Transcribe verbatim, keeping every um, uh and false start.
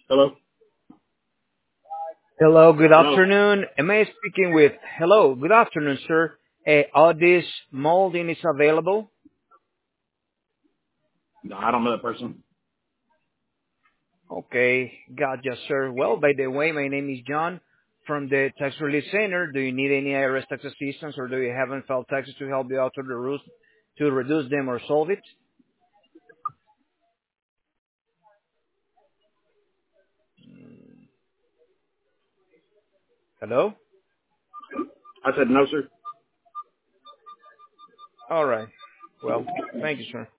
Hello? Hello, good Hello? afternoon. Am I speaking with... Hello, good afternoon, sir. Uh, Audis Molding is available? No, I don't know that person. Okay, gotcha, sir. Well, by the way, my name is John from the Tax Relief Center. Do you need any I R S tax assistance, or do you haven't filed taxes to help you out to, the rules, to reduce them or solve it? Hello? I said no, sir. All right. Well, thank you, sir.